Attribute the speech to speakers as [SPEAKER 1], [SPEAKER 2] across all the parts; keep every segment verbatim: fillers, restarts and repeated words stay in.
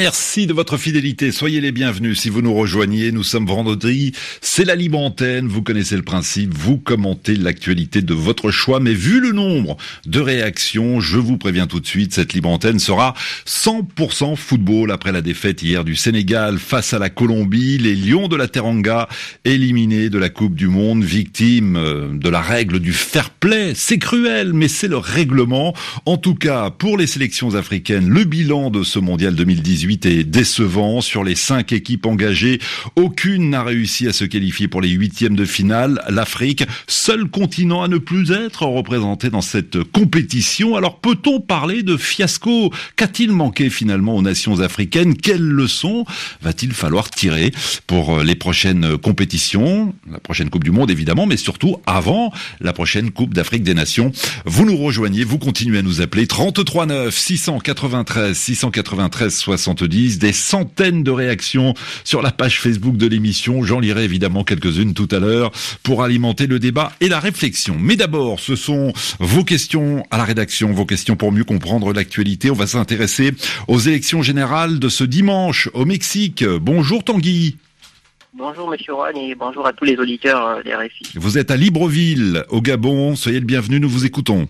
[SPEAKER 1] Merci de votre fidélité. Soyez les bienvenus si vous nous rejoignez. Nous sommes vendredi. C'est la Libre Antenne. Vous connaissez le principe. Vous commentez l'actualité de votre choix. Mais vu le nombre de réactions, je vous préviens tout de suite, cette Libre Antenne sera cent pour cent football après la défaite hier du Sénégal face à la Colombie. Les Lions de la Teranga éliminés de la Coupe du Monde, victimes de la règle du fair play. C'est cruel, mais c'est le règlement. En tout cas, pour les sélections africaines, le bilan de ce mondial deux mille dix-huit est décevant. Sur les cinq équipes engagées, aucune n'a réussi à se qualifier pour les huitièmes de finale. L'Afrique, seul continent à ne plus être représenté dans cette compétition. Alors peut-on parler de fiasco? Qu'a-t-il manqué finalement aux nations africaines? Quelles leçons va-t-il falloir tirer pour les prochaines compétitions? La prochaine Coupe du Monde évidemment, mais surtout avant la prochaine Coupe d'Afrique des Nations. Vous nous rejoignez, vous continuez à nous appeler trente-trois neuf six cent quatre-vingt-treize six cent quatre-vingt-treize soixante-dix, des centaines de réactions sur la page Facebook de l'émission. J'en lirai évidemment quelques-unes tout à l'heure pour alimenter le débat et la réflexion. Mais d'abord, ce sont vos questions à la rédaction, vos questions pour mieux comprendre l'actualité. On va s'intéresser aux élections générales de ce dimanche au Mexique. Bonjour Tanguy.
[SPEAKER 2] Bonjour Monsieur Juan et bonjour à tous les auditeurs des R F I.
[SPEAKER 1] Vous êtes à Libreville, au Gabon. Soyez le bienvenu, nous vous écoutons.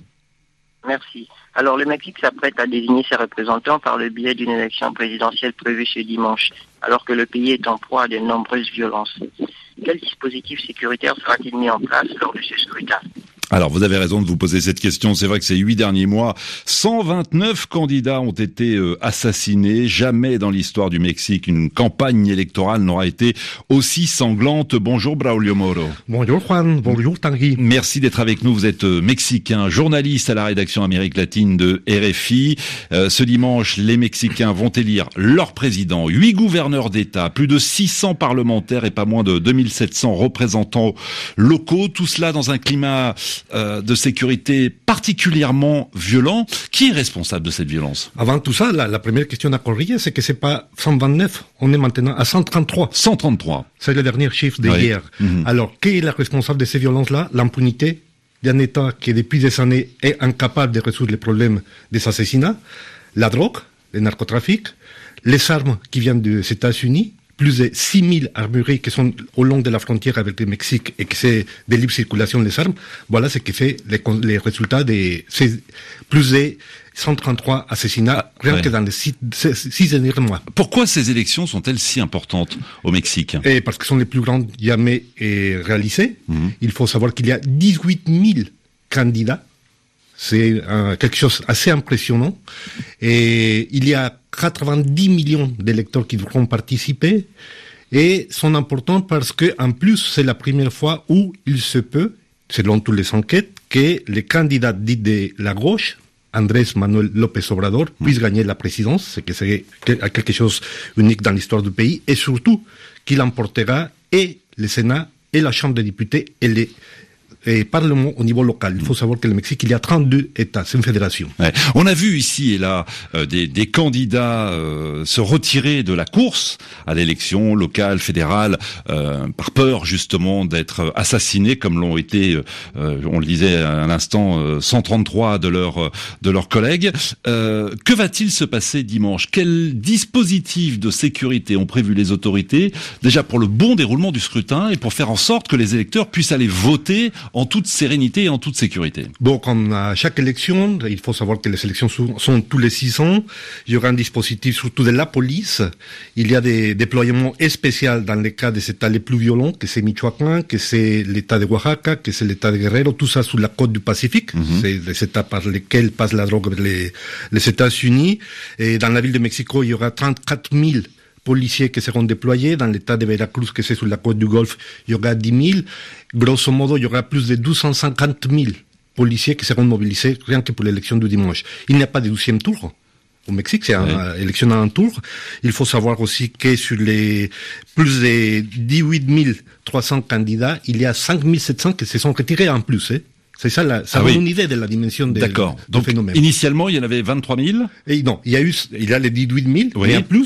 [SPEAKER 2] Merci. Alors le Mexique s'apprête à désigner ses représentants par le biais d'une élection présidentielle prévue ce dimanche, alors que le pays est en proie à de nombreuses violences. Quel dispositif sécuritaire sera-t-il mis en place lors de ce scrutin ?
[SPEAKER 1] Alors, vous avez raison de vous poser cette question. C'est vrai que ces huit derniers mois, cent vingt-neuf candidats ont été euh, assassinés. Jamais dans l'histoire du Mexique, une campagne électorale n'aura été aussi sanglante. Bonjour, Braulio Moro.
[SPEAKER 3] Bonjour, Juan. Bonjour, Tanguy.
[SPEAKER 1] Merci d'être avec nous. Vous êtes euh, mexicain, journaliste à la rédaction Amérique latine de R F I. Euh, ce dimanche, les Mexicains vont élire leur président, huit gouverneurs d'État, plus de six cents parlementaires et pas moins de deux mille sept cents représentants locaux. Tout cela dans un climat Euh, de sécurité particulièrement violent. Qui est responsable de cette violence?
[SPEAKER 3] Avant tout ça, la, la première question à corriger, c'est que c'est pas cent vingt-neuf, on est maintenant à cent trente-trois.
[SPEAKER 1] cent trente-trois.
[SPEAKER 3] C'est le dernier chiffre de
[SPEAKER 1] Oui.
[SPEAKER 3] hier. Mm-hmm. Alors, qui est le responsable de ces violences-là? L'impunité d'un État qui, depuis des années, est incapable de résoudre les problèmes des assassinats, la drogue, le narcotrafic, les armes qui viennent des États-Unis, plus de six mille armureries qui sont au long de la frontière avec le Mexique et que c'est de libre circulation des armes. Voilà ce qui fait les, les résultats de ces plus de cent trente-trois assassinats rien ouais. que dans les six, six derniers mois.
[SPEAKER 1] Pourquoi ces élections sont-elles si importantes au Mexique?
[SPEAKER 3] Et parce qu'elles sont les plus grandes jamais réalisées. Mmh. Il faut savoir qu'il y a dix-huit mille candidats. C'est euh, quelque chose assez impressionnant. Et il y a quatre-vingt-dix millions d'électeurs qui devront participer et sont importants parce que, en plus, c'est la première fois où il se peut, selon toutes les enquêtes, que les candidats dits de la gauche, Andrés Manuel López Obrador, mmh. puissent gagner la présidence, c'est que c'est quelque chose unique dans l'histoire du pays, et surtout qu'il emportera et le Sénat et la Chambre des députés et les et Parlement au niveau local. Il faut savoir que le Mexique, il y a trente-deux États, c'est une fédération.
[SPEAKER 1] Ouais. On a vu ici et là euh, des, des candidats euh, se retirer de la course à l'élection locale, fédérale, euh, par peur justement d'être assassinés, comme l'ont été, euh, on le disait à l'instant, euh, cent trente-trois de leurs de leurs collègues. Euh, que va-t-il se passer dimanche? Quels dispositifs de sécurité ont prévu les autorités, déjà pour le bon déroulement du scrutin et pour faire en sorte que les électeurs puissent aller voter en toute sérénité et en toute sécurité?
[SPEAKER 3] Bon, comme à chaque élection, il faut savoir que les élections sont, sont tous les six ans. Il y aura un dispositif surtout de la police. Il y a des déploiements spéciaux dans les cas des États les plus violents, que c'est Michoacán, que c'est l'État de Oaxaca, que c'est l'État de Guerrero, tout ça sous la côte du Pacifique. Mm-hmm. C'est les États par lesquels passe la drogue vers les, les États-Unis. Et dans la ville de Mexico, il y aura trente-quatre mille policiers qui seront déployés. Dans l'état de Veracruz, que c'est sur la côte du Golfe, il y aura dix mille. Grosso modo, il y aura plus de deux cent cinquante mille policiers qui seront mobilisés rien que pour l'élection du dimanche. Il n'y a pas de douzième tour. Au Mexique, c'est une ouais. élection à un tour. Il faut savoir aussi que sur les plus de dix-huit mille trois cents candidats, il y a cinq mille sept cents qui se sont retirés en plus. Hein. C'est ça, la, ça ah donne oui. une idée de la dimension de,
[SPEAKER 1] D'accord.
[SPEAKER 3] du
[SPEAKER 1] Donc,
[SPEAKER 3] phénomène.
[SPEAKER 1] Initialement, il y en avait vingt-trois mille.
[SPEAKER 3] Et non, il y a eu, il y a les dix-huit mille, oui. mais en plus,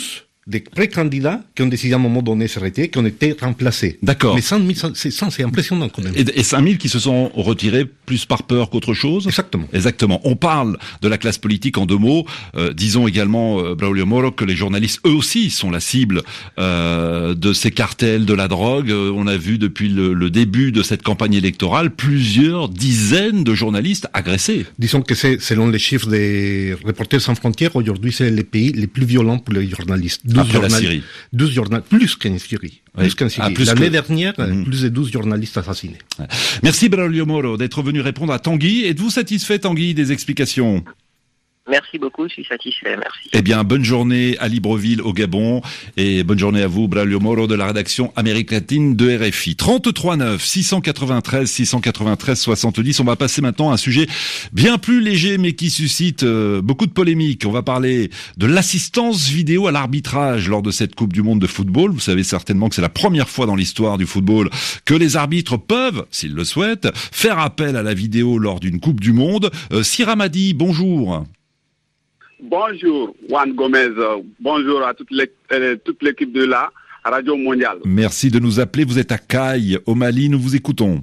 [SPEAKER 3] des pré-candidats qui ont décidé à un moment donné de s'arrêter, qui ont été remplacés.
[SPEAKER 1] D'accord.
[SPEAKER 3] Mais cinq mille, c'est, c'est impressionnant quand même.
[SPEAKER 1] Et, et cinq mille qui se sont retirés plus par peur qu'autre chose.
[SPEAKER 3] Exactement.
[SPEAKER 1] Exactement. On parle de la classe politique en deux mots. Euh, disons également, euh, Braulio Moro, que les journalistes, eux aussi, sont la cible euh, de ces cartels de la drogue. Euh, on a vu depuis le, le début de cette campagne électorale plusieurs dizaines de journalistes agressés.
[SPEAKER 3] Disons que c'est, selon les chiffres des Reporters sans frontières, aujourd'hui, c'est les pays les plus violents pour les journalistes.
[SPEAKER 1] Après la Syrie.
[SPEAKER 3] douze journalistes, plus qu'en Syrie.
[SPEAKER 1] Oui.
[SPEAKER 3] Plus qu'en Syrie.
[SPEAKER 1] Ah, plus
[SPEAKER 3] L'année
[SPEAKER 1] que...
[SPEAKER 3] dernière,
[SPEAKER 1] mmh.
[SPEAKER 3] plus de douze journalistes assassinés.
[SPEAKER 1] Merci Braulio Moro d'être venu répondre à Tanguy. Êtes-vous satisfait, Tanguy, des explications ?
[SPEAKER 2] Merci beaucoup, je suis satisfait, merci.
[SPEAKER 1] Eh bien, bonne journée à Libreville, au Gabon, et bonne journée à vous, Braulio Moro, de la rédaction Amérique latine de R F I. trente-trois neuf, six cent quatre-vingt-treize, six cent quatre-vingt-treize, soixante-dix. On va passer maintenant à un sujet bien plus léger, mais qui suscite euh, beaucoup de polémiques. On va parler de l'assistance vidéo à l'arbitrage lors de cette Coupe du Monde de football. Vous savez certainement que c'est la première fois dans l'histoire du football que les arbitres peuvent, s'ils le souhaitent, faire appel à la vidéo lors d'une Coupe du Monde. Euh, Siramadi, bonjour.
[SPEAKER 4] Bonjour, Juan Gomez. Bonjour à toute l'équipe de la Radio Mondiale.
[SPEAKER 1] Merci de nous appeler. Vous êtes à Caille, au Mali. Nous vous écoutons.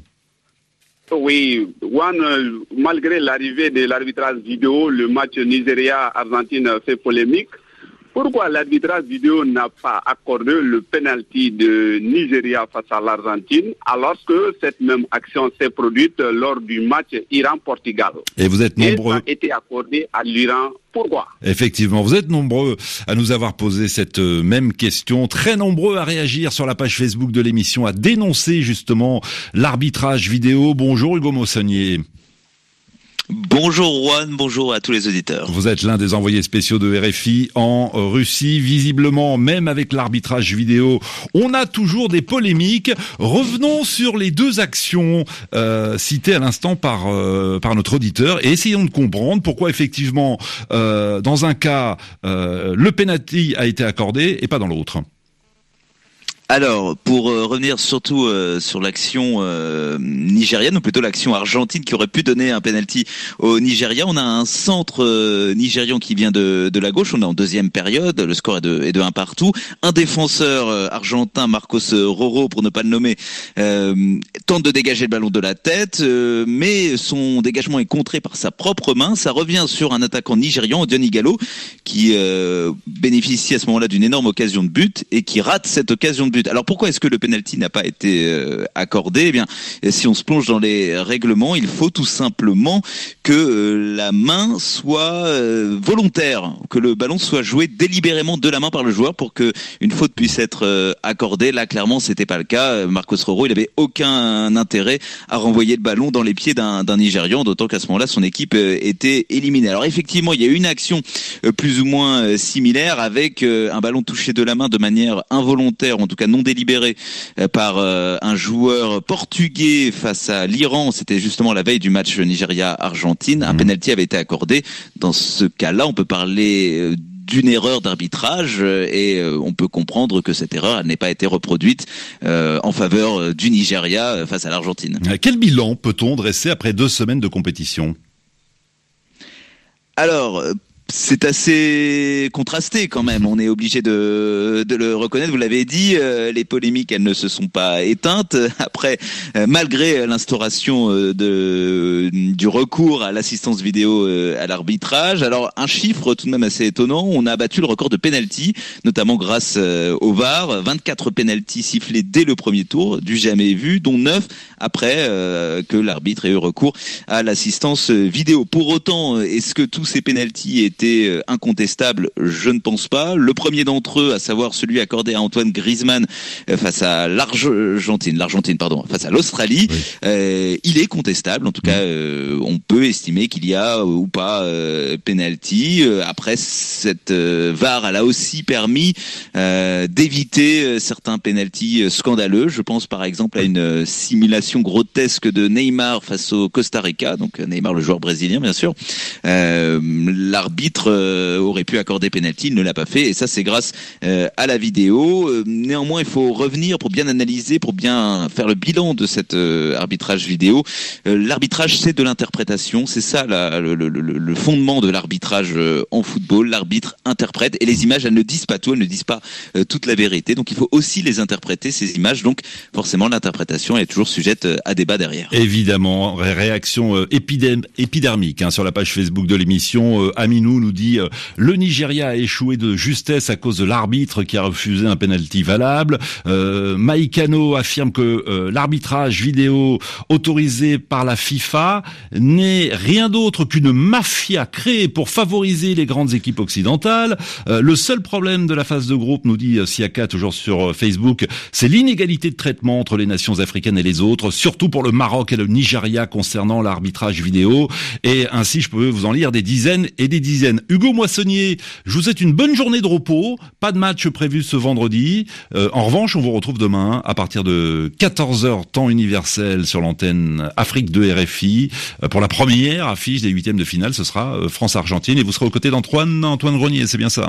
[SPEAKER 4] Oui, Juan, malgré l'arrivée de l'arbitrage vidéo, le match Nigeria-Argentine fait polémique. Pourquoi l'arbitrage vidéo n'a pas accordé le penalty de Nigeria face à l'Argentine alors que cette même action s'est produite lors du match Iran-Portugal? Et
[SPEAKER 1] vous êtes nombreux.
[SPEAKER 4] Et ça a été accordé à l'Iran. Pourquoi?
[SPEAKER 1] Effectivement, vous êtes nombreux à nous avoir posé cette même question, très nombreux à réagir sur la page Facebook de l'émission, à dénoncer justement l'arbitrage vidéo. Bonjour Hugo Mossonnier.
[SPEAKER 5] Bonjour Juan, bonjour à tous les auditeurs.
[SPEAKER 1] Vous êtes l'un des envoyés spéciaux de R F I en Russie. Visiblement, même avec l'arbitrage vidéo, on a toujours des polémiques. Revenons sur les deux actions euh, citées à l'instant par euh, par notre auditeur et essayons de comprendre pourquoi effectivement, euh, dans un cas, euh, le penalty a été accordé et pas dans l'autre.
[SPEAKER 5] Alors, pour euh, revenir surtout euh, sur l'action euh, nigérienne, ou plutôt l'action argentine qui aurait pu donner un penalty au Nigeria, on a un centre euh, nigérian qui vient de, de la gauche, on est en deuxième période, le score est de, est de un partout. Un défenseur euh, argentin, Marcos Roro, pour ne pas le nommer, euh, tente de dégager le ballon de la tête, euh, mais son dégagement est contré par sa propre main. Ça revient sur un attaquant nigérian, Odion Ighalo, qui euh, bénéficie à ce moment-là d'une énorme occasion de but et qui rate cette occasion de but. Alors pourquoi est-ce que le penalty n'a pas été euh, accordé? Eh bien, si on se plonge dans les règlements, il faut tout simplement que euh, la main soit euh, volontaire, que le ballon soit joué délibérément de la main par le joueur pour que une faute puisse être euh, accordée. Là, clairement, c'était pas le cas. Marcos Roro, il avait aucun intérêt à renvoyer le ballon dans les pieds d'un, d'un Nigérian, d'autant qu'à ce moment-là, son équipe euh, était éliminée. Alors effectivement, il y a eu une action euh, plus ou moins euh, similaire avec euh, un ballon touché de la main de manière involontaire, en tout cas non délibéré par euh, un joueur portugais face à l'Iran. C'était justement la veille du match Nigeria-Argentine. Un penalty avait été accordé. Dans ce cas-là, on peut parler d'une erreur d'arbitrage et euh, on peut comprendre que cette erreur elle n'ait pas été reproduite euh, en faveur du Nigeria face à l'Argentine.
[SPEAKER 1] Quel bilan peut-on dresser après deux semaines de compétition?
[SPEAKER 5] Alors, c'est assez contrasté quand même, on est obligé de, de le reconnaître, vous l'avez dit, euh, les polémiques elles ne se sont pas éteintes, après euh, malgré l'instauration euh, de, du recours à l'assistance vidéo euh, à l'arbitrage. Alors un chiffre tout de même assez étonnant, on a battu le record de penalty, notamment grâce euh, au V A R, vingt-quatre penalty sifflés dès le premier tour, du jamais vu, dont neuf après euh, que l'arbitre ait eu recours à l'assistance vidéo. Pour autant, est-ce que tous ces penalty étaient incontestable? Je ne pense pas. Le premier d'entre eux, à savoir celui accordé à Antoine Griezmann face à l'Argentine, l'Argentine pardon, face à l'Australie, oui. euh, il est contestable. En tout cas, euh, on peut estimer qu'il y a ou pas euh, penalty. Après, cette euh, V A R elle a aussi permis euh, d'éviter certains penalty scandaleux. Je pense par exemple à une simulation grotesque de Neymar face au Costa Rica. Donc Neymar, le joueur brésilien, bien sûr. Euh, l'arbitre l'arbitre euh, aurait pu accorder penalty, il ne l'a pas fait, et ça c'est grâce euh, à la vidéo. Euh, néanmoins, il faut revenir pour bien analyser, pour bien faire le bilan de cet euh, arbitrage vidéo. Euh, l'arbitrage, c'est de l'interprétation, c'est ça la, le, le, le fondement de l'arbitrage euh, en football. L'arbitre interprète, et les images, elles ne disent pas tout, elles ne disent pas euh, toute la vérité, donc il faut aussi les interpréter, ces images, donc forcément l'interprétation est toujours sujette à débat derrière.
[SPEAKER 1] Évidemment, réaction euh, épidém- épidermique hein, sur la page Facebook de l'émission. Euh, Aminou nous dit euh, le Nigeria a échoué de justesse à cause de l'arbitre qui a refusé un penalty valable. Euh, Maïkano affirme que euh, l'arbitrage vidéo autorisé par la FIFA n'est rien d'autre qu'une mafia créée pour favoriser les grandes équipes occidentales. Euh, le seul problème de la phase de groupe, nous dit Siaka toujours sur euh, Facebook, c'est l'inégalité de traitement entre les nations africaines et les autres, surtout pour le Maroc et le Nigeria concernant l'arbitrage vidéo. Et ainsi, je peux vous en lire des dizaines et des dizaines. Hugo Moissonnier, je vous souhaite une bonne journée de repos. Pas de match prévu ce vendredi. Euh, en revanche, on vous retrouve demain à partir de quatorze heures temps universel sur l'antenne Afrique de R F I euh, pour la première affiche des huitièmes de finale. Ce sera euh, France-Argentine et vous serez aux côtés d'Antoine Antoine Grenier, c'est bien ça?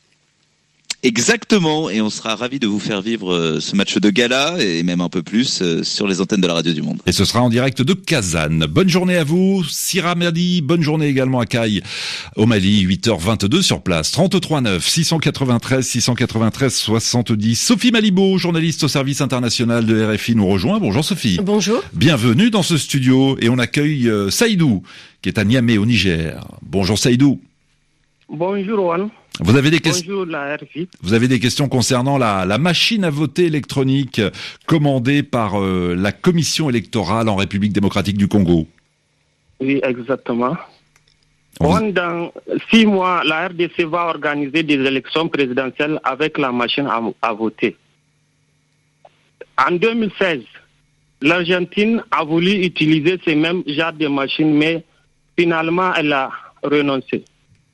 [SPEAKER 5] Exactement, et on sera ravis de vous faire vivre ce match de gala, et même un peu plus, sur les antennes de la Radio du Monde.
[SPEAKER 1] Et ce sera en direct de Kazan. Bonne journée à vous, Sira Madi, bonne journée également à Caille, au Mali, huit heures vingt-deux sur place, trente-trois neuf, six cent quatre-vingt-treize, six cent quatre-vingt-treize, soixante-dix. Sophie Malibaud, journaliste au service international de R F I, nous rejoint. Bonjour Sophie.
[SPEAKER 6] Bonjour.
[SPEAKER 1] Bienvenue dans ce studio, et on accueille euh, Saïdou, qui est à Niamey au Niger. Bonjour Saïdou.
[SPEAKER 2] Bonjour Juan.
[SPEAKER 1] Vous avez des questions.
[SPEAKER 2] Bonjour la R F I.
[SPEAKER 1] Vous avez des questions concernant la, la machine à voter électronique commandée par euh, la Commission électorale en République démocratique du Congo.
[SPEAKER 2] Oui, exactement.
[SPEAKER 1] Vous...
[SPEAKER 2] Juan, dans six mois, la R D C va organiser des élections présidentielles avec la machine à, à voter. En deux mille seize, l'Argentine a voulu utiliser ces mêmes genres de machines, mais finalement, elle a renoncé.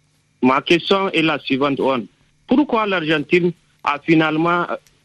[SPEAKER 2] Ma question est la suivante, Juan. Pourquoi l'Argentine a finalement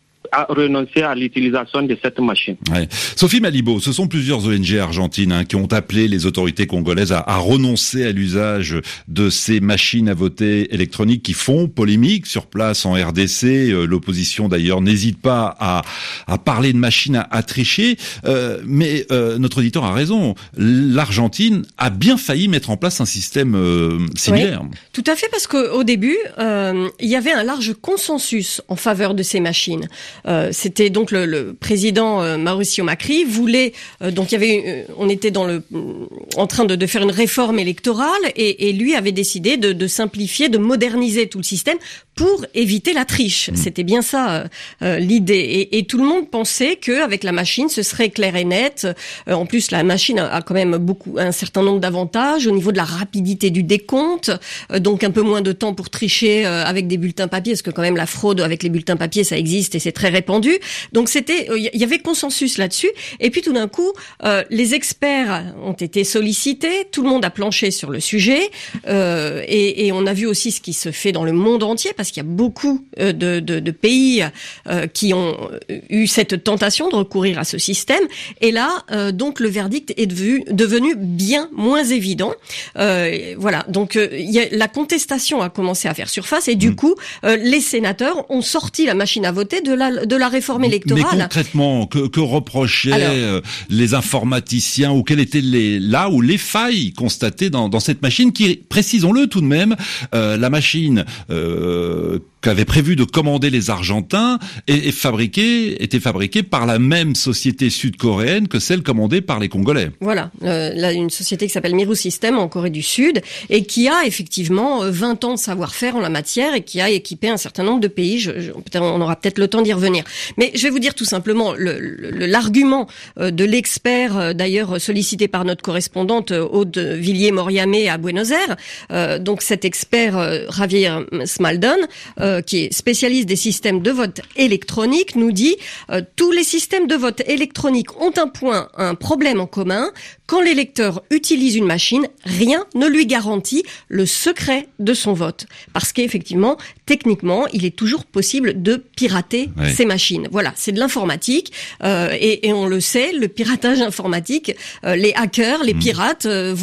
[SPEAKER 2] a renoncé à l'utilisation de cette machine?
[SPEAKER 1] Ouais. Sophie Malibaud, ce sont plusieurs O N G argentines hein, qui ont appelé les autorités congolaises à, à renoncer à l'usage de ces machines à voter électroniques qui font polémique sur place en R D C. Euh, l'opposition d'ailleurs n'hésite pas à, à parler de machines à, à tricher. Euh, mais euh, notre auditeur a raison. L'Argentine a bien failli mettre en place un système euh, similaire.
[SPEAKER 6] Oui, tout à fait, parce qu'au début, euh, il y avait un large consensus en faveur de ces machines. Euh, c'était donc le, le président euh, Mauricio Macri voulait euh, donc il y avait euh, on était dans le en train de, de faire une réforme électorale et, et lui avait décidé de, de simplifier, de moderniser tout le système pour éviter la triche. Mmh. C'était bien ça euh, euh, l'idée et, et tout le monde pensait que avec la machine ce serait clair et net. Euh, en plus la machine a, a quand même beaucoup un certain nombre d'avantages au niveau de la rapidité du décompte, euh, donc un peu moins de temps pour tricher euh, avec des bulletins papier, parce que quand même la fraude avec les bulletins papier ça existe et c'est très répandu. Donc c'était, il y avait consensus là-dessus. Et puis tout d'un coup, euh, les experts ont été sollicités, tout le monde a planché sur le sujet, euh, et, et on a vu aussi ce qui se fait dans le monde entier, parce qu'il y a beaucoup euh, de, de, de pays euh, qui ont eu cette tentation de recourir à ce système. Et là, euh, donc le verdict est devenu, devenu bien moins évident. Euh, voilà. Donc euh, il y a, la contestation a commencé à faire surface, et du mmh. coup, euh, les sénateurs ont sorti la machine à voter de la de la réforme électorale.
[SPEAKER 1] Mais concrètement, que, que reprochaient Alors, les informaticiens, ou quelles étaient les là où les failles constatées dans, dans cette machine qui, précisons-le tout de même, euh, la machine euh, qu'avaient prévu de commander les Argentins est, est fabriquée, était fabriquée par la même société sud-coréenne que celle commandée par les Congolais.
[SPEAKER 6] Voilà, euh, là une société qui s'appelle Miru System en Corée du Sud et qui a effectivement vingt ans de savoir-faire en la matière et qui a équipé un certain nombre de pays. Je, je, on aura peut-être le temps d'y revenir. Mais je vais vous dire tout simplement le, le, l'argument de l'expert, d'ailleurs sollicité par notre correspondante Aude Villiers-Moriamé à Buenos Aires. Euh, donc cet expert Javier Smaldon, euh, qui est spécialiste des systèmes de vote électronique, nous dit euh, tous les systèmes de vote électronique ont un point, un problème en commun. Quand l'électeur utilise une machine, rien ne lui garantit le secret de son vote. Parce qu'effectivement, techniquement, il est toujours possible de pirater oui. ces machines. Voilà, c'est de l'informatique. Euh, et, et on le sait, le piratage informatique, euh, les hackers, les mmh. pirates euh, vont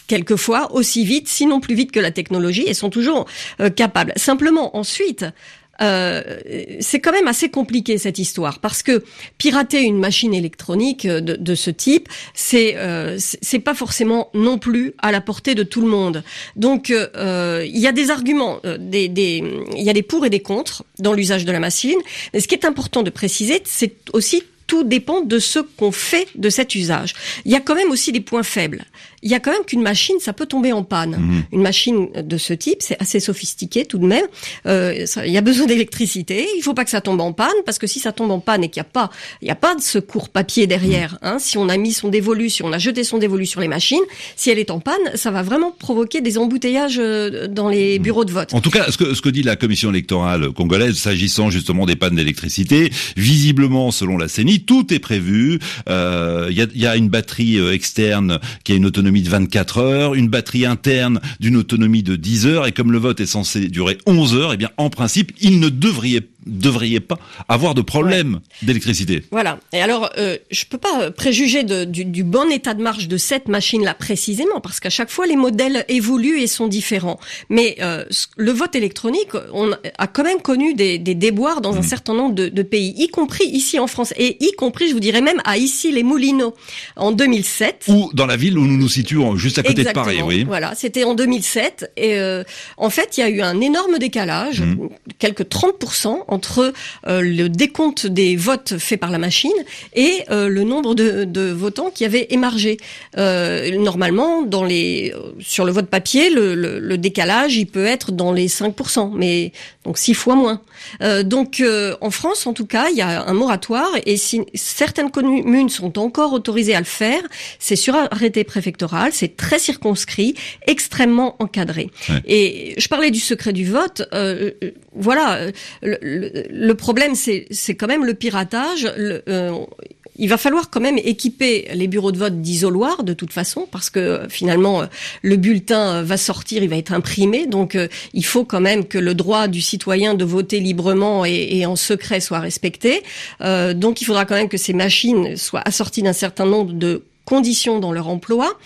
[SPEAKER 6] quelquefois aussi vite, sinon plus vite que la technologie, et sont toujours euh, capables. Simplement, ensuite, Euh, c'est quand même assez compliqué cette histoire, parce que pirater une machine électronique de, de ce type, c'est euh, c'est pas forcément non plus à la portée de tout le monde. Donc euh, il y a des arguments, des, des, il y a des pour et des contre dans l'usage de la machine. Mais ce qui est important de préciser, c'est aussi tout dépend de ce qu'on fait de cet usage. Il y a quand même aussi des points faibles. Il y a quand même qu'une machine, ça peut tomber en panne. Mmh. Une machine de ce type, c'est assez sophistiqué tout de même. Euh, ça, il y a besoin d'électricité. Il faut pas que ça tombe en panne, parce que si ça tombe en panne et qu'il y a pas, il y a pas de secours papier derrière. Mmh. Hein, si on a mis son dévolu, si on a jeté son dévolu sur les machines, si elle est en panne, ça va vraiment provoquer des embouteillages dans les bureaux de vote.
[SPEAKER 1] En tout cas, ce que ce que dit la commission électorale congolaise, s'agissant justement des pannes d'électricité, visiblement, selon la C E N I, tout est prévu. Euh, il y a, il y a une batterie externe qui a une autonomie de vingt-quatre heures, une batterie interne d'une autonomie de dix heures, et comme le vote est censé durer onze heures, eh bien, en principe, il ne devrait devriez pas avoir de problème ouais. d'électricité.
[SPEAKER 6] Voilà. Et alors, euh, je peux pas préjuger de, du, du bon état de marche de cette machine-là précisément, parce qu'à chaque fois, les modèles évoluent et sont différents. Mais euh, le vote électronique, on a quand même connu des, des déboires dans mmh. un certain nombre de, de pays, y compris ici en France, et y compris, je vous dirais même, à ici les Moulineaux, en deux mille sept.
[SPEAKER 1] Ou dans la ville où nous nous situons, juste à côté
[SPEAKER 6] Exactement.
[SPEAKER 1] de Paris, oui.
[SPEAKER 6] Voilà, c'était en deux mille sept. Et euh, en fait, il y a eu un énorme décalage, mmh. quelques trente pour cent, entre euh, le décompte des votes faits par la machine et euh, le nombre de, de votants qui avaient émargé. Euh, normalement, dans les sur le vote papier, le, le, le décalage, il peut être dans les cinq pour cent, mais donc six fois moins. Euh, donc euh, en France, en tout cas, il y a un moratoire, et si certaines communes sont encore autorisées à le faire, c'est sur arrêté préfectoral, c'est très circonscrit, extrêmement encadré. Ouais. Et je parlais du secret du vote. Euh, voilà, le, le, le problème, c'est, c'est quand même le piratage. Le, euh, il va falloir quand même équiper les bureaux de vote d'isoloirs de toute façon, parce que finalement le bulletin va sortir, il va être imprimé, donc euh, il faut quand même que le droit du citoyen de voter librement et, et en secret soit respecté. Euh, donc il faudra quand même que ces machines soient assorties d'un certain nombre de conditions dans leur emploi.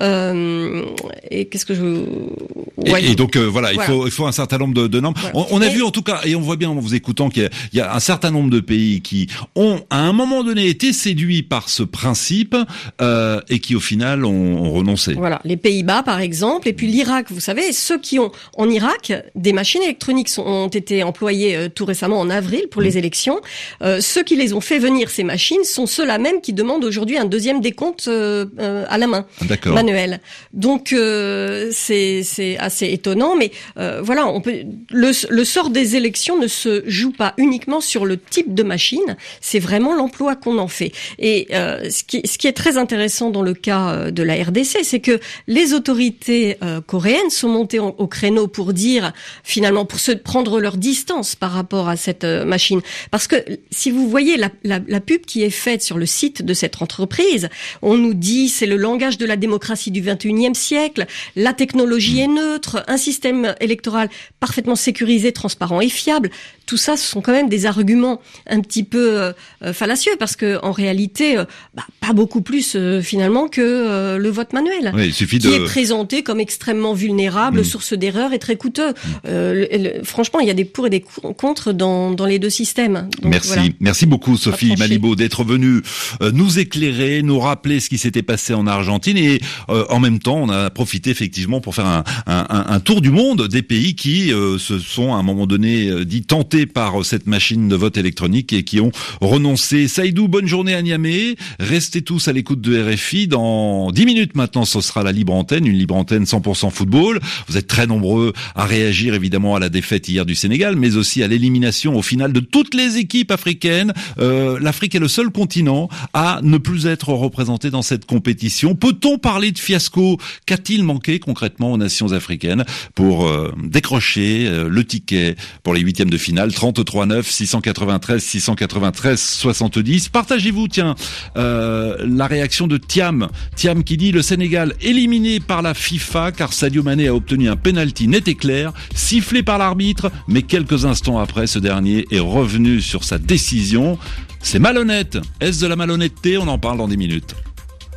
[SPEAKER 6] Euh, et qu'est-ce que je...
[SPEAKER 1] Ouais. Et, et donc euh, voilà, voilà, il faut il faut un certain nombre de, de normes. Voilà. On, on a et... vu en tout cas, et on voit bien en vous écoutant, qu'il y a, il y a un certain nombre de pays qui ont à un moment donné été séduits par ce principe euh, et qui au final ont, ont renoncé.
[SPEAKER 6] Voilà, les Pays-Bas par exemple, et puis l'Irak. Vous savez, ceux qui ont en Irak des machines électroniques sont, ont été employées euh, tout récemment en avril pour mmh. les élections. Euh, ceux qui les ont fait venir, ces machines, sont ceux-là même qui demandent aujourd'hui un deuxième décompte Euh, euh, à la main,
[SPEAKER 1] D'accord.
[SPEAKER 6] manuel. Donc euh, c'est c'est assez étonnant, mais euh, voilà, on peut le le sort des élections ne se joue pas uniquement sur le type de machine, c'est vraiment l'emploi qu'on en fait. Et euh, ce qui ce qui est très intéressant dans le cas de la R D C, c'est que les autorités euh, coréennes sont montées en, au créneau pour dire finalement pour se prendre leur distance par rapport à cette euh, machine, parce que si vous voyez la, la la pub qui est faite sur le site de cette entreprise, on nous dit c'est le langage de la démocratie du vingt et unième siècle, la technologie est neutre, un système électoral parfaitement sécurisé, transparent et fiable. Tout ça, ce sont quand même des arguments un petit peu euh, fallacieux, parce que en réalité, euh, bah, pas beaucoup plus euh, finalement que euh, le vote manuel,
[SPEAKER 1] oui, il suffit
[SPEAKER 6] qui
[SPEAKER 1] de...
[SPEAKER 6] est présenté comme extrêmement vulnérable, mmh. source d'erreur et très coûteux. Mmh. Euh, le, le, franchement, il y a des pour et des contre dans, dans les deux systèmes. Donc,
[SPEAKER 1] merci,
[SPEAKER 6] voilà.
[SPEAKER 1] merci beaucoup Sophie Malibaud d'être venue euh, nous éclairer, nous rappeler ce qui s'était passé en Argentine, et euh, en même temps, on a profité effectivement pour faire un, un, un tour du monde des pays qui euh, se sont à un moment donné euh, dit tentés par cette machine de vote électronique et qui ont renoncé. Saïdou, bonne journée à Niamey. Restez tous à l'écoute de R F I. Dans dix minutes maintenant, ce sera la libre antenne, une libre antenne cent pour cent football. Vous êtes très nombreux à réagir évidemment à la défaite hier du Sénégal, mais aussi à l'élimination au final de toutes les équipes africaines. Euh, L'Afrique est le seul continent à ne plus être représenté dans cette compétition. Peut-on parler de fiasco? Qu'a-t-il manqué concrètement aux nations africaines pour euh, décrocher euh, le ticket pour les huitièmes de finale? Trente-trois neuf six cent quatre-vingt-treize six cent quatre-vingt-treize soixante-dix. Partagez-vous, tiens, euh, la réaction de Thiam. Thiam qui dit: le Sénégal éliminé par la FIFA car Sadio Mané a obtenu un penalty net et clair, sifflé par l'arbitre, mais quelques instants après, ce dernier est revenu sur sa décision. C'est malhonnête. Est-ce de la malhonnêteté? On en parle dans dix minutes.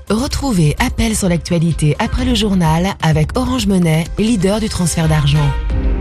[SPEAKER 7] Retrouvez Appel sur l'actualité après le journal avec Orange Money, leader du transfert d'argent.